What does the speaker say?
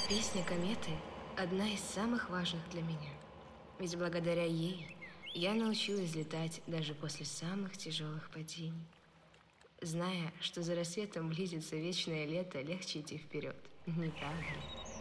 Песня кометы – одна из самых важных для меня. Ведь благодаря ей я научилась летать даже после самых тяжелых падений. Зная, что за рассветом близится вечное лето, легче идти вперед. Не правда ли?